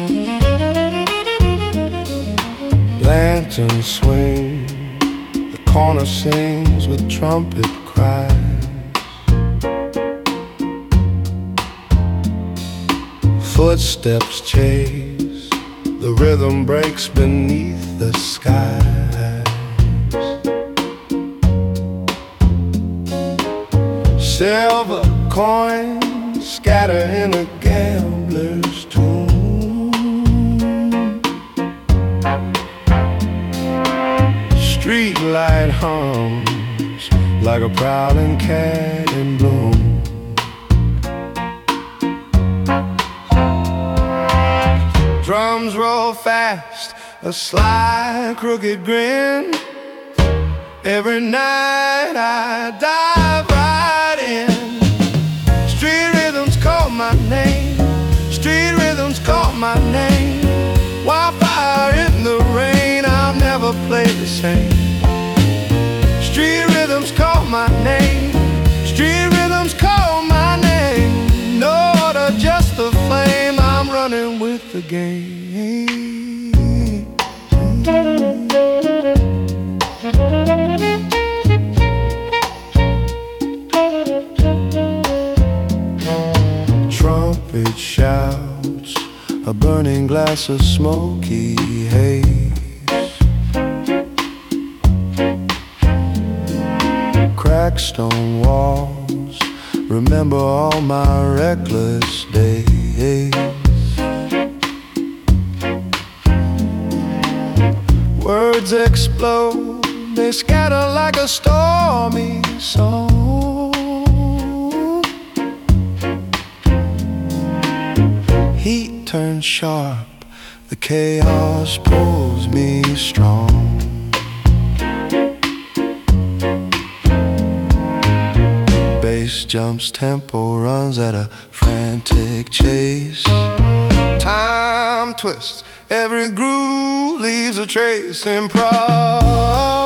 Lanterns swing, the corner sings with trumpet cries. Footsteps chase, the rhythm breaks beneath the skies. Silver coins scatter in a gambler's tune. Streetlight hums like a prowling cat in bloom. Drums roll fast, a sly, crooked grin. Every night I dive right in. Street rhythms call my name. Street rhythms call my name. Wildfire in the rain, I'll never play the same. Street rhythms call my name. Street rhythms call my name. No order, just the flame. I'm running with the game. Trumpet shouts, a burning glass of smoky haze. Cracked stone walls remember all my reckless days. Words explode, they scatter like a stormy song. Heat turns sharp, the chaos pulls me strong. Bass jumps, tempo runs at a frantic chase. Time twists, every groove leaves a trace. Improv